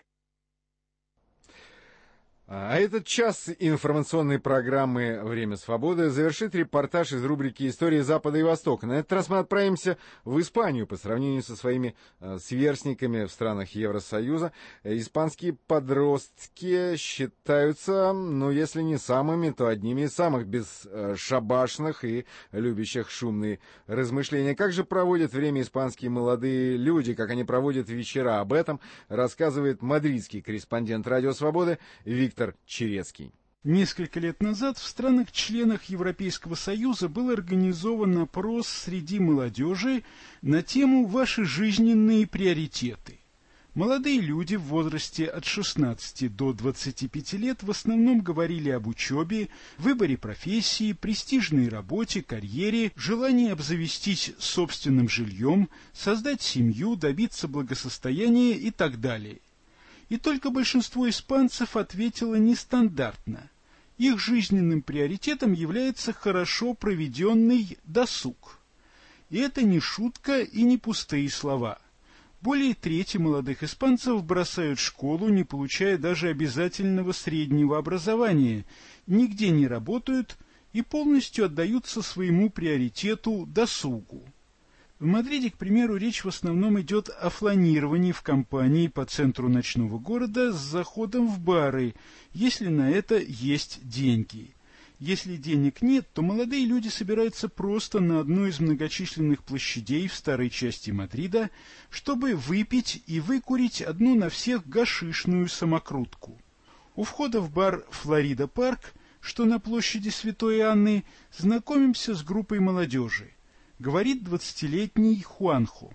А этот час информационной программы «Время свободы» завершит репортаж из рубрики «История Запада и Востока». На этот раз мы отправимся в Испанию. По сравнению со своими сверстниками в странах Евросоюза, испанские подростки считаются, ну, если не самыми, то одними из самых бесшабашных и любящих шумные размышления. Как же проводят время испанские молодые люди, как они проводят вечера? Об этом рассказывает мадридский корреспондент «Радио Свободы» Виктор Черецкий. Несколько лет назад в странах-членах Европейского Союза был организован опрос среди молодежи на тему «Ваши жизненные приоритеты». Молодые люди в возрасте от 16 до 25 лет в основном говорили об учебе, выборе профессии, престижной работе, карьере, желании обзавестись собственным жильем, создать семью, добиться благосостояния и так далее. И только большинство испанцев ответило нестандартно. Их жизненным приоритетом является хорошо проведенный досуг. И это не шутка и не пустые слова. Более трети молодых испанцев бросают школу, не получая даже обязательного среднего образования, нигде не работают и полностью отдаются своему приоритету досугу. В Мадриде, к примеру, речь в основном идет о фланировании в компании по центру ночного города с заходом в бары, если на это есть деньги. Если денег нет, то молодые люди собираются просто на одну из многочисленных площадей в старой части Мадрида, чтобы выпить и выкурить одну на всех гашишную самокрутку. У входа в бар «Флорида Парк», что на площади Святой Анны, знакомимся с группой молодежи. Говорит 20-летний Хуанхо.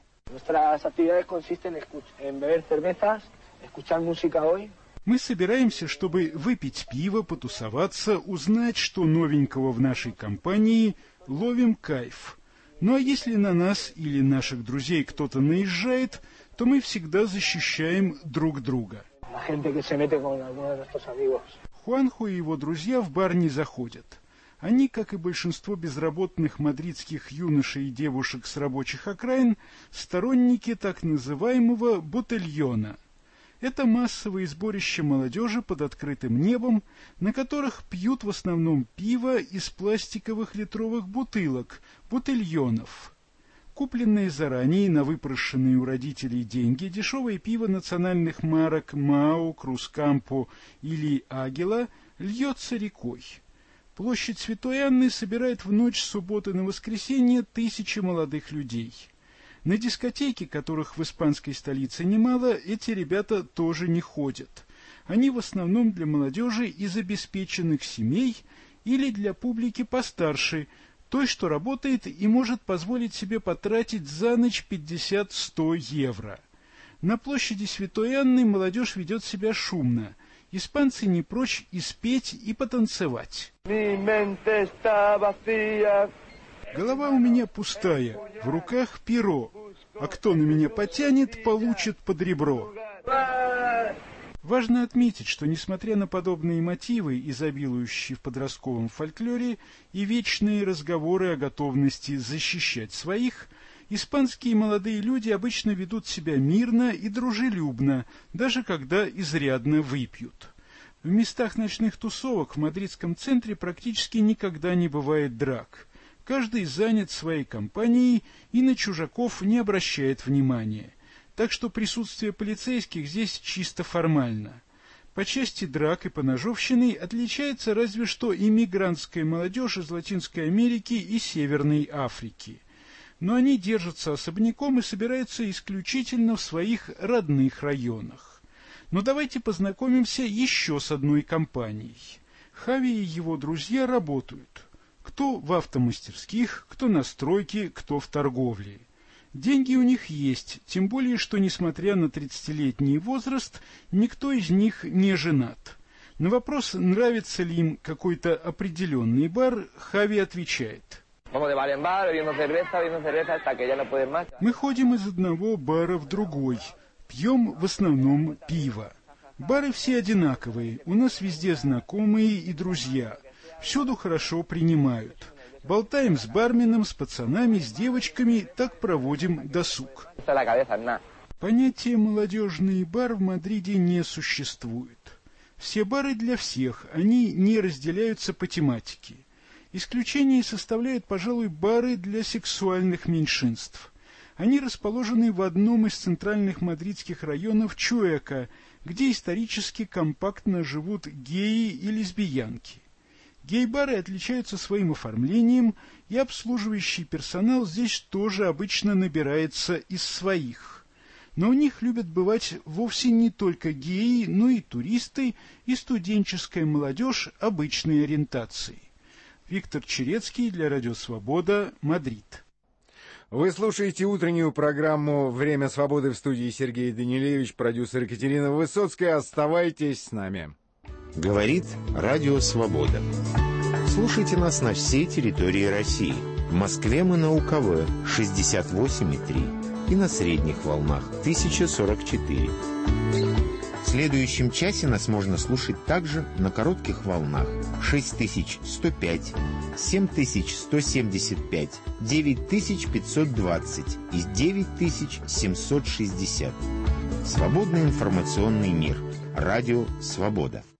Мы собираемся, чтобы выпить пиво, потусоваться, узнать, что новенького в нашей компании, ловим кайф. Ну а если на нас или наших друзей кто-то наезжает, то мы всегда защищаем друг друга. Хуанхо и его друзья в бар не заходят. Они, как и большинство безработных мадридских юношей и девушек с рабочих окраин, сторонники так называемого ботельона. Это массовые сборища молодежи под открытым небом, на которых пьют в основном пиво из пластиковых литровых бутылок, ботельонов. Купленные заранее на выпрошенные у родителей деньги, дешевое пиво национальных марок Мао, Крускампо или Агела льется рекой. Площадь Святой Анны собирает в ночь с субботы на воскресенье тысячи молодых людей. На дискотеки, которых в испанской столице немало, эти ребята тоже не ходят. Они в основном для молодежи из обеспеченных семей или для публики постарше, той, что работает и может позволить себе потратить за ночь 50-100 евро. На площади Святой Анны молодежь ведет себя шумно. Испанцы не прочь и спеть, и потанцевать. Голова у меня пустая, в руках перо, а кто на меня потянет, получит под ребро. Важно отметить, что, несмотря на подобные мотивы, изобилующие в подростковом фольклоре, и вечные разговоры о готовности защищать своих, испанские молодые люди обычно ведут себя мирно и дружелюбно, даже когда изрядно выпьют. В местах ночных тусовок в мадридском центре практически никогда не бывает драк. Каждый занят своей компанией и на чужаков не обращает внимания. Так что присутствие полицейских здесь чисто формально. По части драк и поножовщины отличается разве что иммигрантская молодежь из Латинской Америки и Северной Африки. Но они держатся особняком и собираются исключительно в своих родных районах. Но давайте познакомимся еще с одной компанией. Хави и его друзья работают. Кто в автомастерских, кто на стройке, кто в торговле. Деньги у них есть, тем более, что, несмотря на 30-летний возраст, никто из них не женат. На вопрос, нравится ли им какой-то определенный бар, Хави отвечает. Мы ходим из одного бара в другой, пьем в основном пиво. Бары все одинаковые, у нас везде знакомые и друзья, всюду хорошо принимают. Болтаем с барменом, с пацанами, с девочками, так проводим досуг. Понятие «молодежный бар» в Мадриде не существует. Все бары для всех, они не разделяются по тематике. Исключение составляют, пожалуй, бары для сексуальных меньшинств. Они расположены в одном из центральных мадридских районов Чуэка, где исторически компактно живут геи и лесбиянки. Гей-бары отличаются своим оформлением, и обслуживающий персонал здесь тоже обычно набирается из своих. Но у них любят бывать вовсе не только геи, но и туристы, и студенческая молодежь обычной ориентации. Виктор Черецкий для Радио Свобода, Мадрид. Вы слушаете утреннюю программу «Время свободы», в студии Сергей Данилевич, продюсер Екатерина Высоцкая. Оставайтесь с нами. Говорит Радио Свобода. Слушайте нас на всей территории России. В Москве мы на УКВ 68,3 и на средних волнах 1044. В следующем часе нас можно слушать также на коротких волнах 6105, 7175, 9520 и 9760. Свободный информационный мир. Радио Свобода.